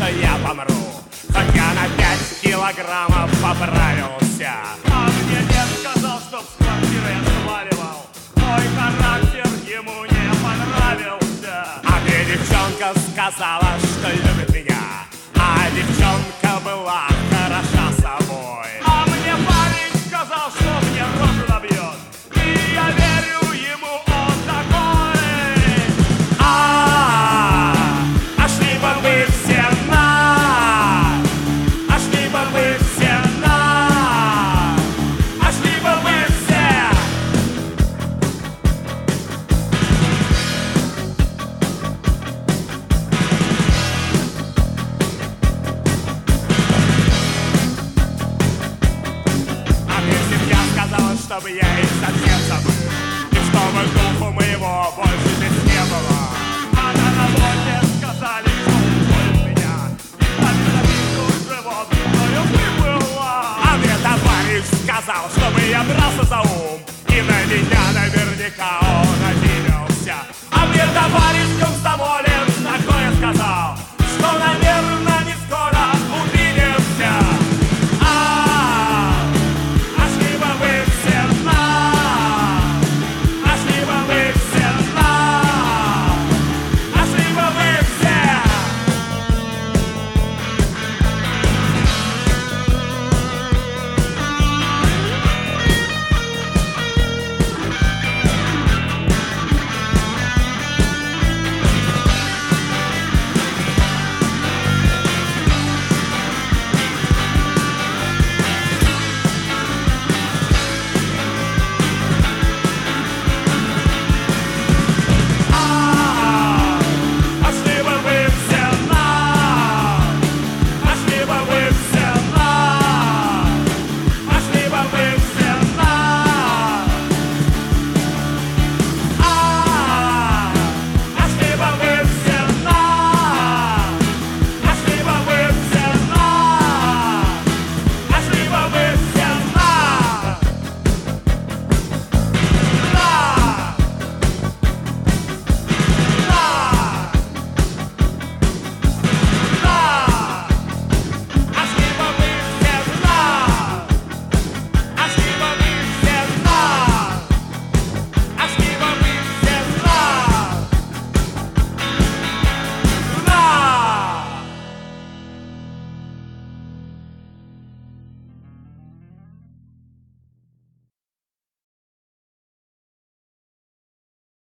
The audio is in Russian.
что я помру, хоть я на 5 килограммов поправился. А мне дед сказал, что с квартиры я сваливал. Мой характер ему не понравился. А мне девчонка сказала, что любит меня, а девчонка была хороша собой. А мне парень сказал, что мне рожу набьет, и я верю ему, он такой. А шли бы вы все на, а шли бы вы все на, а шли бы вы все. А мне семья сказала, чтобы я их совсем забыл, и чтобы духу моего больше здесь не было. А на работе сказали, что уволят меня, и ставили записку животную выпила. А мне товарищ сказал, чтобы я брался за ум, и на меня наверняка он обиделся. А мне товарищ